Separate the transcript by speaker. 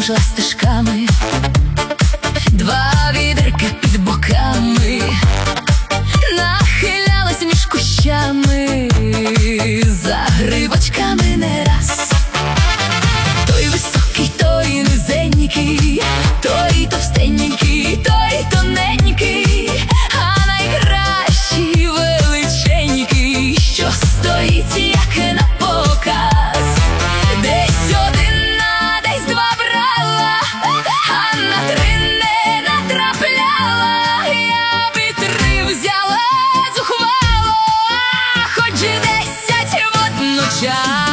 Speaker 1: кружла стежками, два відерки під боками, нахилялась між кущами, за грибочками не раз. Той високий, той низенький, той товстенький, той тоненький, а найкращий величенький, що стоїть як на показ. Десь одна, десь два брала, а на три не натрапляла. Я би три взяла зухвало, а хоч 10 водночас.